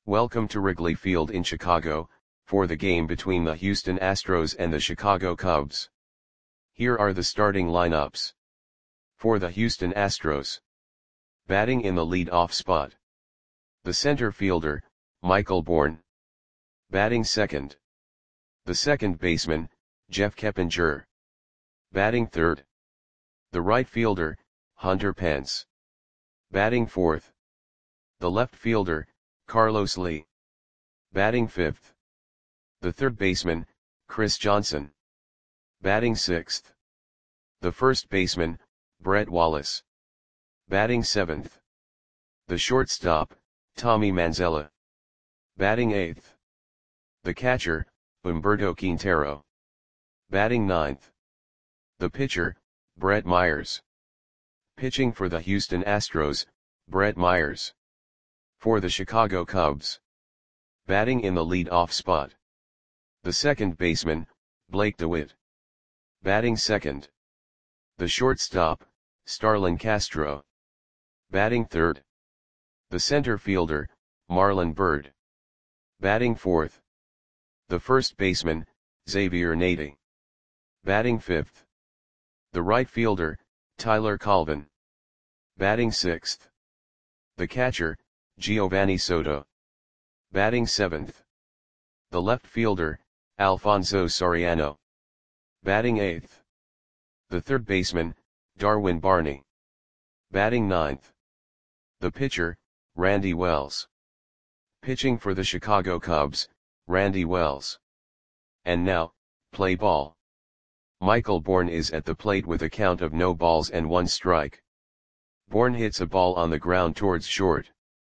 Welcome to Wrigley Field in Chicago, for the game between the Houston Astros and the Chicago Cubs. Here are the starting lineups. For the Houston Astros. Batting in the lead-off spot. The center fielder, Michael Bourn. Batting second. The second baseman, Jeff Keppinger. Batting third. The right fielder, Hunter Pence. Batting fourth. The left fielder, Carlos Lee. Batting fifth. The third baseman, Chris Johnson. Batting sixth. The first baseman, Brett Wallace. Batting seventh. The shortstop, Tommy Manzella. Batting eighth. The catcher, Humberto Quintero. Batting ninth. The pitcher, Brett Myers. Pitching for the Houston Astros, Brett Myers. For the Chicago Cubs. Batting in the lead-off spot. The second baseman, Blake DeWitt. Batting second. The shortstop, Starlin Castro. Batting third. The center fielder, Marlon Byrd. Batting fourth. The first baseman, Xavier Nady. Batting fifth. The right fielder, Tyler Colvin. Batting sixth. The catcher, Giovanni Soto. Batting seventh. The left fielder, Alfonso Soriano. Batting eighth. The third baseman, Darwin Barney. Batting ninth. The pitcher, Randy Wells. Pitching for the Chicago Cubs, Randy Wells. And now, play ball. Michael Bourn is at the plate with a count of no balls and one strike. Bourn hits a ball on the ground towards short.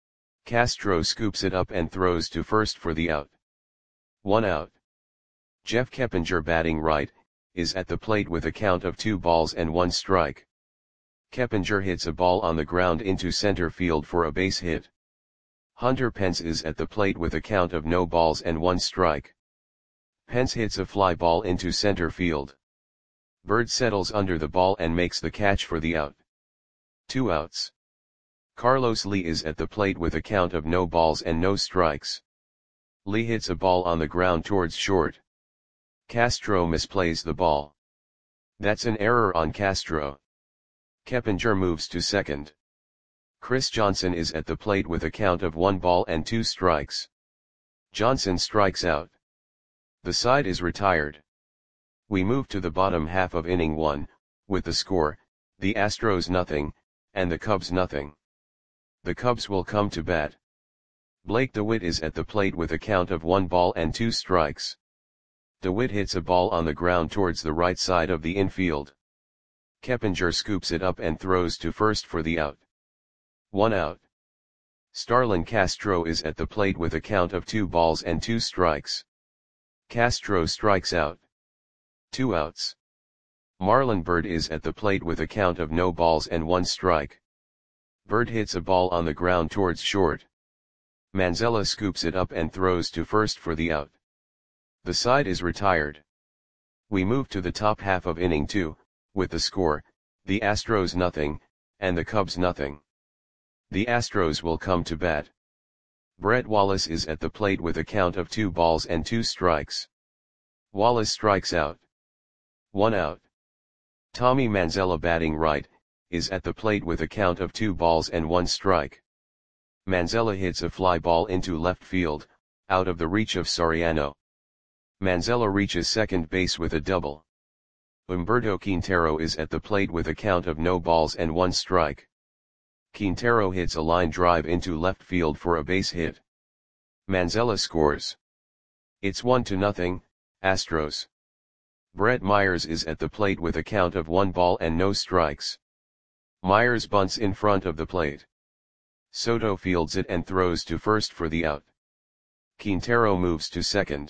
Castro scoops it up and throws to first for the out. 1 out. Jeff Keppinger, batting right, is at the plate with a count of 2 balls and 1 strike. Keppinger hits a ball on the ground into center field for a base hit. Hunter Pence is at the plate with a count of no balls and 1 strike. Pence hits a fly ball into center field. Byrd settles under the ball and makes the catch for the out. 2 outs. Carlos Lee is at the plate with a count of no balls and no strikes. Lee hits a ball on the ground towards short. Castro misplays the ball. That's an error on Castro. Keppinger moves to second. Chris Johnson is at the plate with a count of 1 ball and 2 strikes. Johnson strikes out. The side is retired. We move to the bottom half of inning 1, with the score, the Astros nothing, and the Cubs nothing. The Cubs will come to bat. Blake DeWitt is at the plate with a count of 1 ball and 2 strikes. DeWitt hits a ball on the ground towards the right side of the infield. Keppinger scoops it up and throws to first for the out. 1 out. Starlin Castro is at the plate with a count of 2 balls and 2 strikes. Castro strikes out. 2 outs. Marlon Byrd is at the plate with a count of no balls and 1 strike. Byrd hits a ball on the ground towards short. Manzella scoops it up and throws to first for the out. The side is retired. We move to the top half of inning 2, with the score, the Astros nothing, and the Cubs nothing. The Astros will come to bat. Brett Wallace is at the plate with a count of 2 balls and 2 strikes. Wallace strikes out. 1 out. Tommy Manzella, batting right, is at the plate with a count of 2 balls and 1 strike. Manzella hits a fly ball into left field, out of the reach of Soriano. Manzella reaches second base with a double. Humberto Quintero is at the plate with a count of no balls and 1 strike. Quintero hits a line drive into left field for a base hit. Manzella scores. It's 1-0, Astros. Brett Myers is at the plate with a count of 1 ball and no strikes. Myers bunts in front of the plate. Soto fields it and throws to first for the out. Quintero moves to second.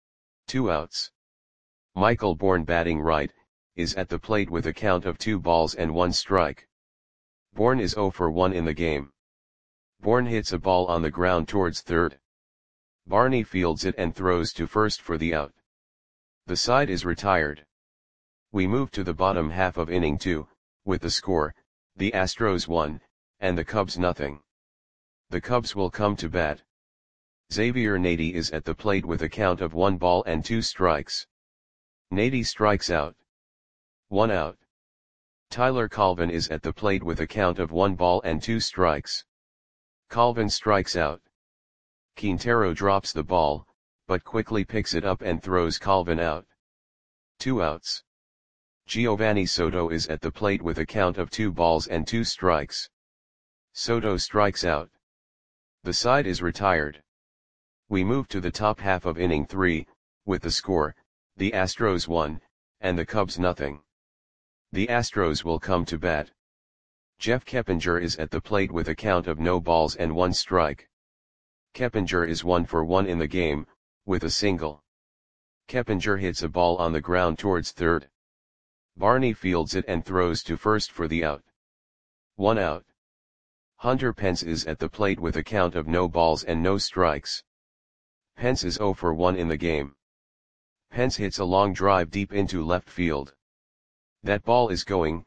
2 outs. Michael Bourn, batting right, is at the plate with a count of 2 balls and 1 strike. Bourn is 0 for 1 in the game. Bourn hits a ball on the ground towards third. Barney fields it and throws to first for the out. The side is retired. We move to the bottom half of inning 2, with the score, the Astros 1, and the Cubs nothing. The Cubs will come to bat. Xavier Nady is at the plate with a count of 1 ball and 2 strikes. Nady strikes out. 1 out. Tyler Colvin is at the plate with a count of 1 ball and 2 strikes. Colvin strikes out. Quintero drops the ball, but quickly picks it up and throws Colvin out. 2 outs. Giovanni Soto is at the plate with a count of 2 balls and 2 strikes. Soto strikes out. The side is retired. We move to the top half of inning 3, with the score, the Astros 1, and the Cubs nothing. The Astros will come to bat. Jeff Keppinger is at the plate with a count of no balls and 1 strike. Keppinger is 1 for 1 in the game, with a single. Keppinger hits a ball on the ground towards third. Barney fields it and throws to first for the out. 1 out. Hunter Pence is at the plate with a count of no balls and no strikes. Pence is 0 for 1 in the game. Pence hits a long drive deep into left field. That ball is gone.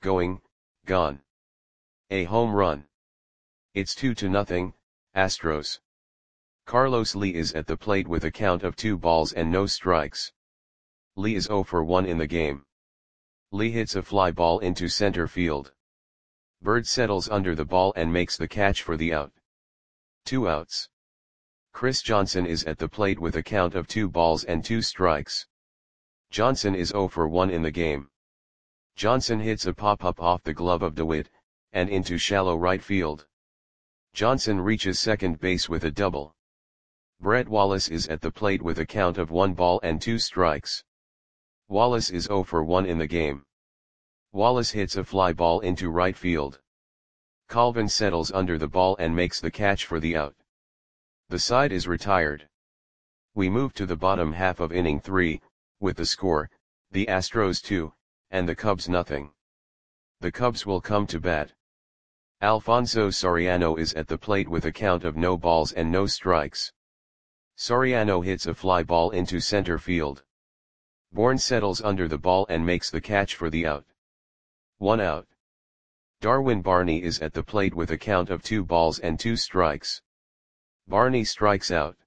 A home run. It's 2-0, Astros. Carlos Lee is at the plate with a count of 2 balls and no strikes. Lee is 0 for 1 in the game. Lee hits a fly ball into center field. Bird settles under the ball and makes the catch for the out. 2 outs. Chris Johnson is at the plate with a count of 2 balls and 2 strikes. Johnson is 0 for 1 in the game. Johnson hits a pop-up off the glove of DeWitt, and into shallow right field. Johnson reaches second base with a double. Brett Wallace is at the plate with a count of 1 ball and 2 strikes. Wallace is 0 for 1 in the game. Wallace hits a fly ball into right field. Colvin settles under the ball and makes the catch for the out. The side is retired. We move to the bottom half of inning 3, with the score, the Astros 2, and the Cubs nothing. The Cubs will come to bat. Alfonso Soriano is at the plate with a count of no balls and no strikes. Soriano hits a fly ball into center field. Bourne settles under the ball and makes the catch for the out. 1 out. Darwin Barney is at the plate with a count of 2 balls and 2 strikes. Barney strikes out.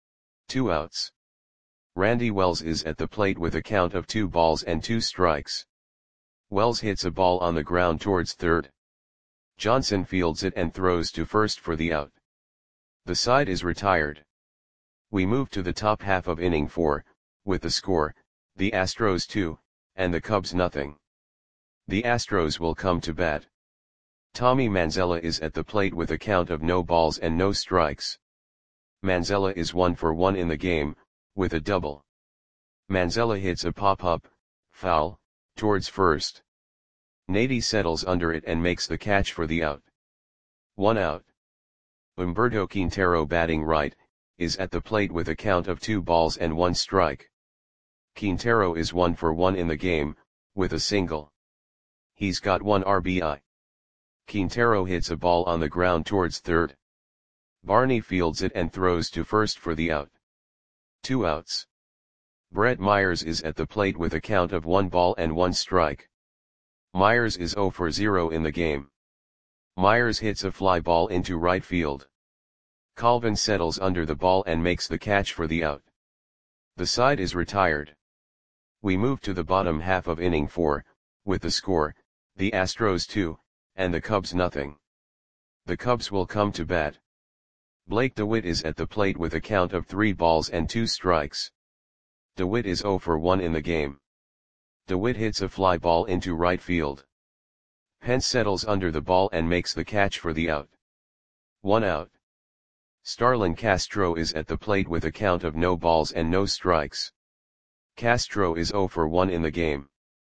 2 outs. Randy Wells is at the plate with a count of 2 balls and 2 strikes. Wells hits a ball on the ground towards third. Johnson fields it and throws to first for the out. The side is retired. We move to the top half of inning 4, with the score, the Astros 2, and the Cubs nothing. The Astros will come to bat. Tommy Manzella is at the plate with a count of no balls and no strikes. Manzella is 1 for 1 in the game, with a double. Manzella hits a pop-up, foul, towards first. Nady settles under it and makes the catch for the out. 1 out. Humberto Quintero, batting right, is at the plate with a count of 2 balls and 1 strike. Quintero is 1 for 1 in the game, with a single. He's got 1 RBI. Quintero hits a ball on the ground towards third. Barney fields it and throws to first for the out. 2 outs. Brett Myers is at the plate with a count of 1 ball and 1 strike. Myers is 0 for 0 in the game. Myers hits a fly ball into right field. Colvin settles under the ball and makes the catch for the out. The side is retired. We move to the bottom half of inning 4, with the score, the Astros 2, and the Cubs nothing. The Cubs will come to bat. Blake DeWitt is at the plate with a count of 3 balls and 2 strikes. DeWitt is 0 for 1 in the game. DeWitt hits a fly ball into right field. Pence settles under the ball and makes the catch for the out. 1 out. Starlin Castro is at the plate with a count of no balls and no strikes. Castro is 0 for 1 in the game.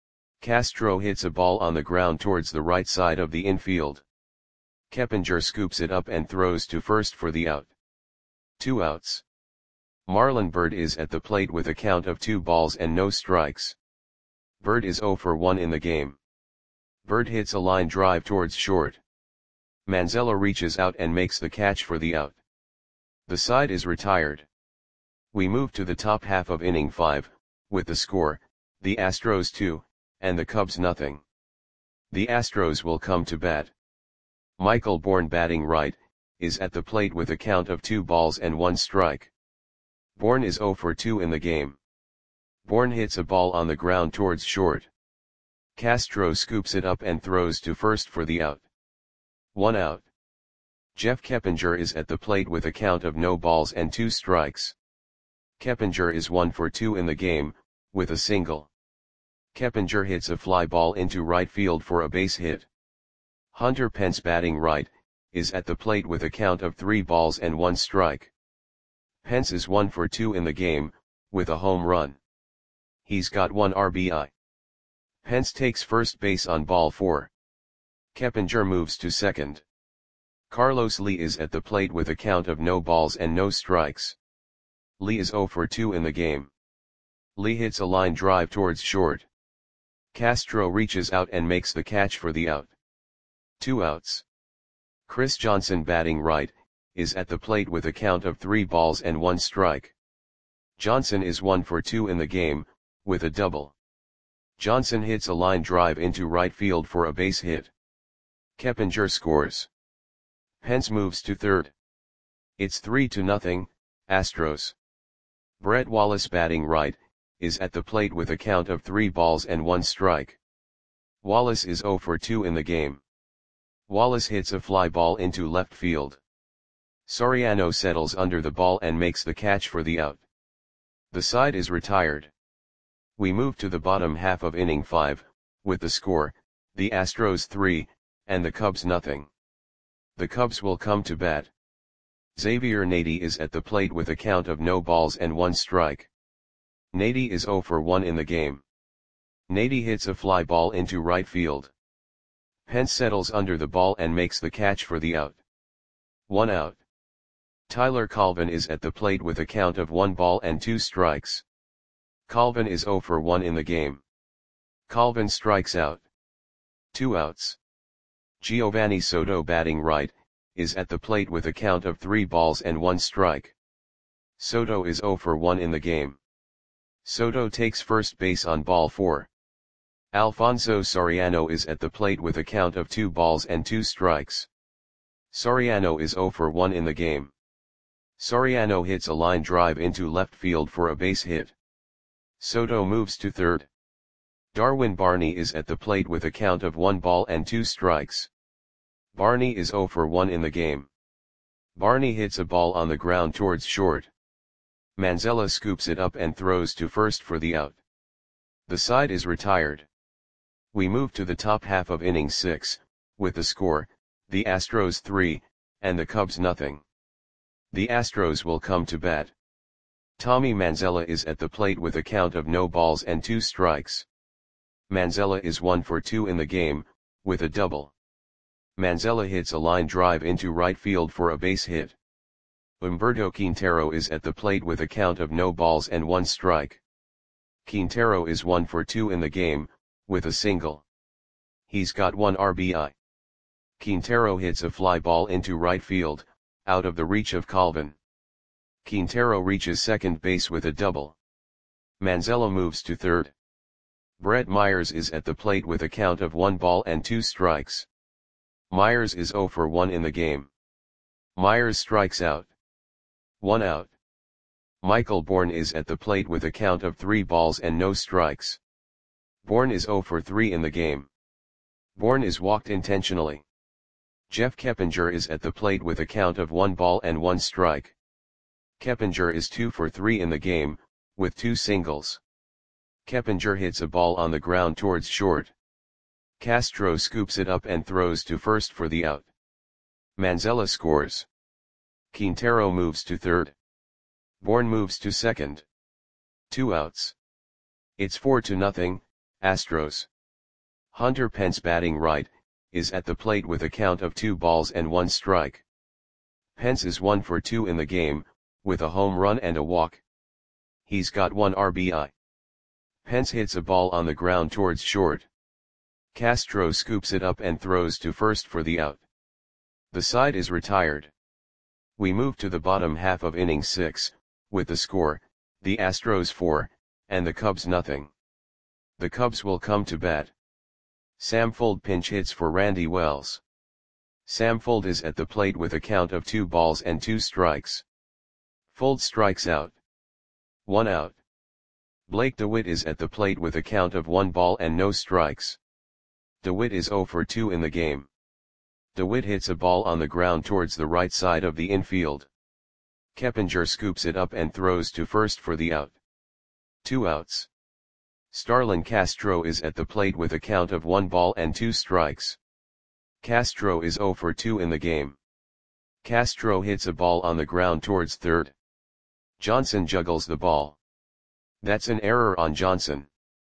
Castro hits a ball on the ground towards the right side of the infield. Keppinger scoops it up and throws to first for the out. 2 outs. Marlon Byrd is at the plate with a count of 2 balls and no strikes. Byrd is 0 for 1 in the game. Byrd hits a line drive towards short. Manzella reaches out and makes the catch for the out. The side is retired. We move to the top half of inning 5, with the score, the Astros 2, and the Cubs nothing. The Astros will come to bat. Michael Bourne, batting right, is at the plate with a count of 2 balls and 1 strike. Bourne is 0 for 2 in the game. Bourne hits a ball on the ground towards short. Castro scoops it up and throws to first for the out. 1 out. Jeff Keppinger is at the plate with a count of no balls and 2 strikes. Keppinger is 1 for 2 in the game, with a single. Keppinger hits a fly ball into right field for a base hit. Hunter Pence, batting right, is at the plate with a count of 3 balls and 1 strike. Pence is 1 for 2 in the game, with a home run. He's got 1 RBI. Pence takes first base on ball 4. Keppinger moves to second. Carlos Lee is at the plate with a count of no balls and no strikes. Lee is 0 for 2 in the game. Lee hits a line drive towards short. Castro reaches out and makes the catch for the out. 2 outs. Chris Johnson, batting right, is at the plate with a count of 3 balls and 1 strike. Johnson is 1 for 2 in the game, with a double. Johnson hits a line drive into right field for a base hit. Keppinger scores. Pence moves to third. It's 3-0, Astros. Brett Wallace, batting right, is at the plate with a count of 3 balls and 1 strike. Wallace is 0 for 2 in the game. Wallace hits a fly ball into left field. Soriano settles under the ball and makes the catch for the out. The side is retired. We move to the bottom half of inning 5, with the score, the Astros 3, and the Cubs nothing. The Cubs will come to bat. Xavier Nady is at the plate with a count of no balls and 1 strike. Nady is 0 for 1 in the game. Nady hits a fly ball into right field. Pence settles under the ball and makes the catch for the out. 1 out. Tyler Colvin is at the plate with a count of 1 ball and 2 strikes. Colvin is 0 for 1 in the game. Colvin strikes out. 2 outs. Giovanni Soto, batting right, is at the plate with a count of 3 balls and 1 strike. Soto is 0 for 1 in the game. Soto takes first base on ball 4. Alfonso Soriano is at the plate with a count of 2 balls and 2 strikes. Soriano is 0 for 1 in the game. Soriano hits a line drive into left field for a base hit. Soto moves to third. Darwin Barney is at the plate with a count of 1 ball and 2 strikes. Barney is 0 for 1 in the game. Barney hits a ball on the ground towards short. Manzella scoops it up and throws to first for the out. The side is retired. We move to the top half of inning 6, with the score, the Astros 3, and the Cubs nothing. The Astros will come to bat. Tommy Manzella is at the plate with a count of no balls and 2 strikes. Manzella is 1 for 2 in the game, with a double. Manzella hits a line drive into right field for a base hit. Humberto Quintero is at the plate with a count of no balls and 1 strike. Quintero is 1 for 2 in the game, with a single. He's got 1 RBI. Quintero hits a fly ball into right field, out of the reach of Colvin. Quintero reaches second base with a double. Manzella moves to third. Brett Myers is at the plate with a count of 1 ball and 2 strikes. Myers is 0 for 1 in the game. Myers strikes out. 1 out. Michael Bourne is at the plate with a count of 3 balls and no strikes. Bourne is 0 for 3 in the game. Bourne is walked intentionally. Jeff Keppinger is at the plate with a count of 1 ball and 1 strike. Keppinger is 2 for 3 in the game, with 2 singles. Keppinger hits a ball on the ground towards short. Castro scoops it up and throws to first for the out. Manzella scores. Quintero moves to third. Bourne moves to second. 2 outs. It's 4-0, Astros. Hunter Pence, batting right, is at the plate with a count of 2 balls and 1 strike. Pence is 1 for 2 in the game, with a home run and a walk. He's got 1 RBI. Pence hits a ball on the ground towards short. Castro scoops it up and throws to first for the out. The side is retired. We move to the bottom half of inning 6, with the score, the Astros 4, and the Cubs nothing. The Cubs will come to bat. Sam Fuld pinch hits for Randy Wells. Sam Fuld is at the plate with a count of 2 balls and 2 strikes. Fuld strikes out. 1 out. Blake DeWitt is at the plate with a count of 1 ball and no strikes. DeWitt is 0 for 2 in the game. DeWitt hits a ball on the ground towards the right side of the infield. Keppinger scoops it up and throws to first for the out. 2 outs. Starlin Castro is at the plate with a count of 1 ball and 2 strikes. Castro is 0 for 2 in the game. Castro hits a ball on the ground towards third. Johnson juggles the ball. That's an error on Johnson.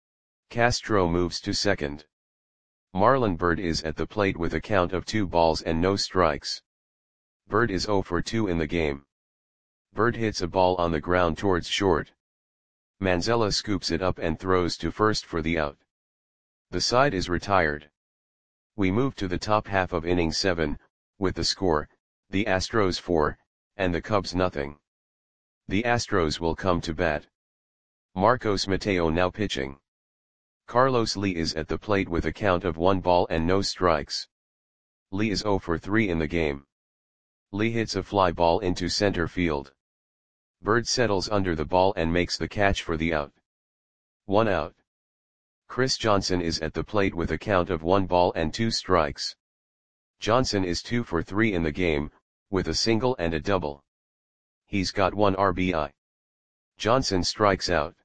Castro moves to second. Marlon Byrd is at the plate with a count of 2 balls and no strikes. Byrd is 0 for 2 in the game. Byrd hits a ball on the ground towards short. Manzella scoops it up and throws to first for the out. The side is retired. We move to the top half of inning 7, with the score, the Astros 4, and the Cubs nothing. The Astros will come to bat. Marcos Mateo now pitching. Carlos Lee is at the plate with a count of 1 ball and no strikes. Lee is 0 for 3 in the game. Lee hits a fly ball into center field. Byrd settles under the ball and makes the catch for the out. 1 out. Chris Johnson is at the plate with a count of 1 ball and 2 strikes. Johnson is 2 for 3 in the game, with a single and a double. He's got 1 RBI. Johnson strikes out.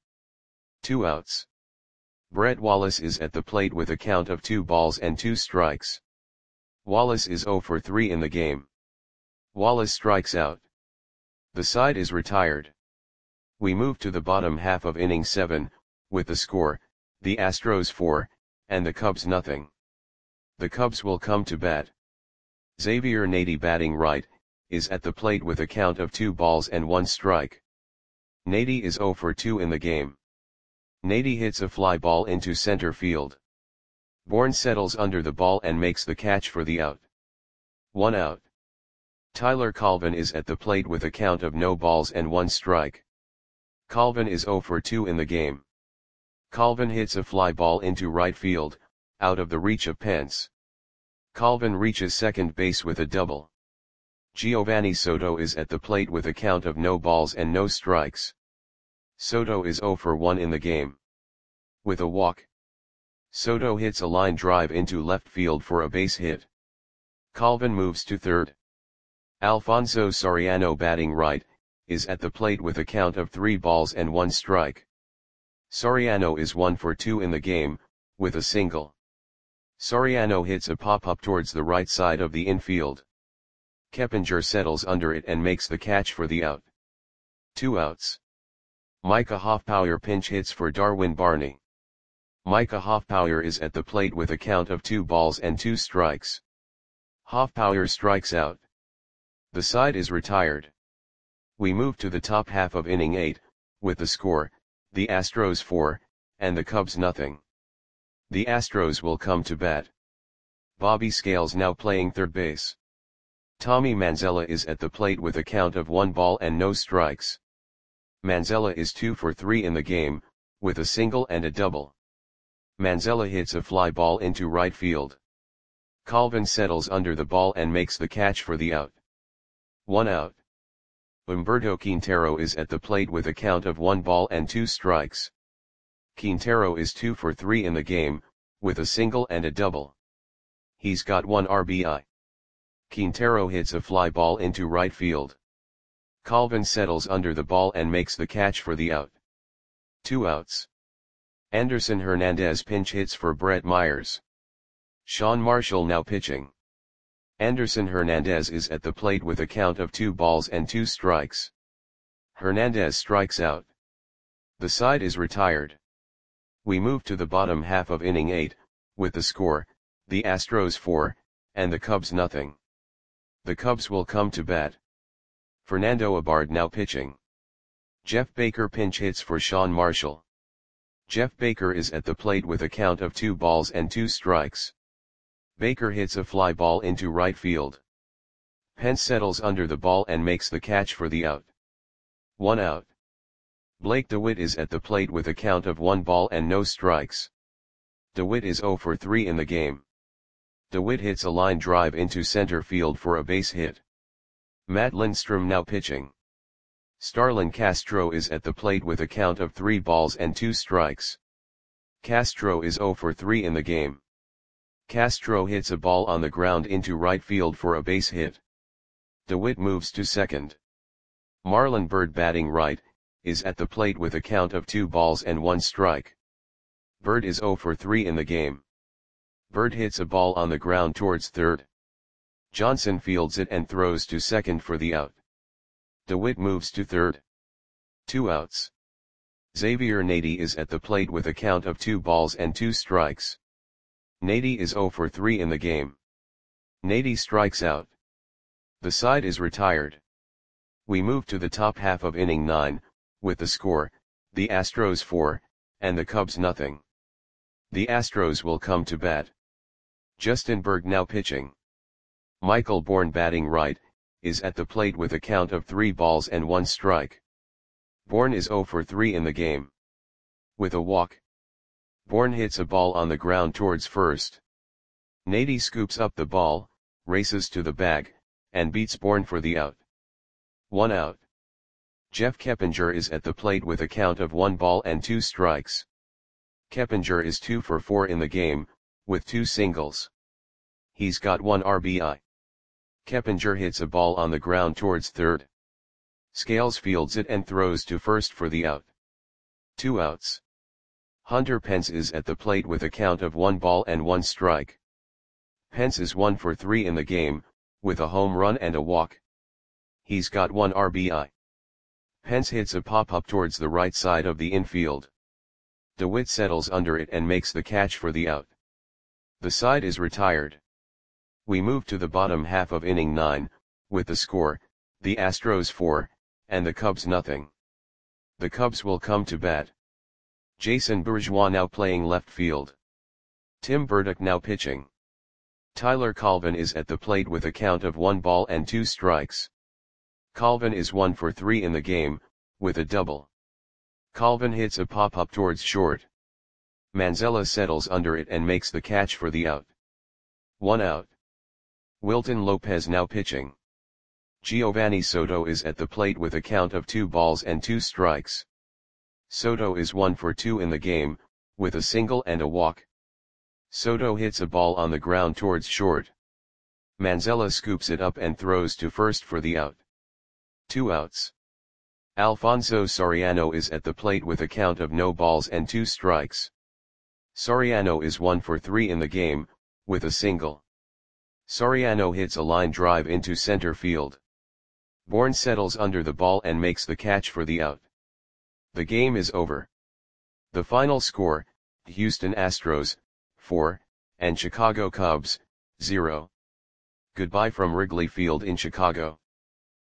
2 outs. Brett Wallace is at the plate with a count of 2 balls and 2 strikes. Wallace is 0 for 3 in the game. Wallace strikes out. The side is retired. We move to the bottom half of inning 7, with the score, the Astros 4, and the Cubs nothing. The Cubs will come to bat. Xavier Nady batting right, is at the plate with a count of 2 balls and 1 strike. Nady is 0 for 2 in the game. Nady hits a fly ball into center field. Bourne settles under the ball and makes the catch for the out. 1 out. Tyler Colvin is at the plate with a count of no balls and 1 strike. Colvin is 0 for 2 in the game. Colvin hits a fly ball into right field, out of the reach of Pence. Colvin reaches second base with a double. Giovanni Soto is at the plate with a count of no balls and no strikes. Soto is 0 for 1 in the game. With a walk, Soto hits a line drive into left field for a base hit. Colvin moves to third. Alfonso Soriano batting right, is at the plate with a count of 3 balls and 1 strike. Soriano is 1 for 2 in the game, with a single. Soriano hits a pop-up towards the right side of the infield. Keppinger settles under it and makes the catch for the out. 2 outs. Micah Hoffpauir pinch hits for Darwin Barney. Micah Hoffpauir is at the plate with a count of 2 balls and 2 strikes. Hoffpauir strikes out. The side is retired. We move to the top half of inning 8, with the score, the Astros 4, and the Cubs nothing. The Astros will come to bat. Bobby Scales now playing third base. Tommy Manzella is at the plate with a count of 1 ball and no strikes. Manzella is 2 for 3 in the game, with a single and a double. Manzella hits a fly ball into right field. Colvin settles under the ball and makes the catch for the out. 1 out. Humberto Quintero is at the plate with a count of 1 ball and 2 strikes. Quintero is 2 for 3 in the game, with a single and a double. He's got 1 RBI. Quintero hits a fly ball into right field. Colvin settles under the ball and makes the catch for the out. 2 outs. Anderson Hernandez pinch hits for Brett Myers. Sean Marshall now pitching. Anderson Hernandez is at the plate with a count of 2 balls and 2 strikes. Hernandez strikes out. The side is retired. We move to the bottom half of inning 8, with the score, the Astros 4, and the Cubs nothing. The Cubs will come to bat. Fernando Abard now pitching. Jeff Baker pinch hits for Sean Marshall. Jeff Baker is at the plate with a count of 2 balls and 2 strikes. Baker hits a fly ball into right field. Pence settles under the ball and makes the catch for the out. 1 out. Blake DeWitt is at the plate with a count of 1 ball and no strikes. DeWitt is 0 for 3 in the game. DeWitt hits a line drive into center field for a base hit. Matt Lindstrom now pitching. Starlin Castro is at the plate with a count of 3 balls and 2 strikes. Castro is 0 for 3 in the game. Castro hits a ball on the ground into right field for a base hit. DeWitt moves to second. Marlon Byrd batting right, is at the plate with a count of 2 balls and 1 strike. Byrd is 0 for 3 in the game. Byrd hits a ball on the ground towards third. Johnson fields it and throws to second for the out. DeWitt moves to third. 2 outs. Xavier Nady is at the plate with a count of 2 balls and 2 strikes. Nady is 0 for 3 in the game. Nady strikes out. The side is retired. We move to the top half of inning 9, with the score, the Astros 4, and the Cubs nothing. The Astros will come to bat. Justin Berg now pitching. Michael Bourn batting right, is at the plate with a count of 3 balls and 1 strike. Bourn is 0 for 3 in the game. With a walk. Bourn hits a ball on the ground towards first. Nady scoops up the ball, races to the bag, and beats Bourn for the out. 1 out. Jeff Keppinger is at the plate with a count of 1 ball and 2 strikes. Keppinger is 2 for 4 in the game, with 2 singles. He's got 1 RBI. Keppinger hits a ball on the ground towards third. Scales fields it and throws to first for the out. 2 outs. Hunter Pence is at the plate with a count of 1 ball and 1 strike. Pence is 1 for 3 in the game, with a home run and a walk. He's got 1 RBI. Pence hits a pop-up towards the right side of the infield. DeWitt settles under it and makes the catch for the out. The side is retired. We move to the bottom half of inning 9, with the score, the Astros 4, and the Cubs nothing. The Cubs will come to bat. Jason Bourgeois now playing left field. Tim Burdick now pitching. Tyler Colvin is at the plate with a count of 1 ball and 2 strikes. Colvin is 1 for 3 in the game, with a double. Colvin hits a pop-up towards short. Manzella settles under it and makes the catch for the out. 1 out. Wilton Lopez now pitching. Giovanni Soto is at the plate with a count of 2 balls and 2 strikes. Soto is 1 for 2 in the game, with a single and a walk. Soto hits a ball on the ground towards short. Manzella scoops it up and throws to first for the out. 2 outs. Alfonso Soriano is at the plate with a count of no balls and 2 strikes. Soriano is 1 for 3 in the game, with a single. Soriano hits a line drive into center field. Bourn settles under the ball and makes the catch for the out. The game is over. The final score, Houston Astros, 4, and Chicago Cubs, 0. Goodbye from Wrigley Field in Chicago.